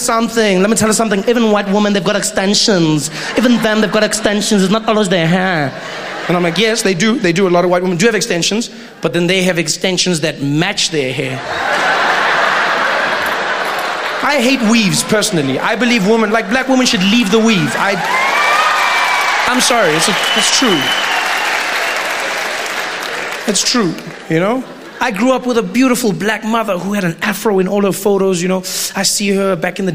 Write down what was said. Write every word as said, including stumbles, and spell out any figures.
something. Let me tell you something. Even white women, they've got extensions. Even them, they've got extensions. It's not always their hair. And I'm like, yes, they do. They do. A lot of white women do have extensions, but then they have extensions that match their hair. I hate weaves, personally. I believe women, like black women, should leave the weave. I, I'm sorry. It's, a, it's true. It's true, you know? I grew up with a beautiful black mother who had an afro in all her photos, you know. I see her back in the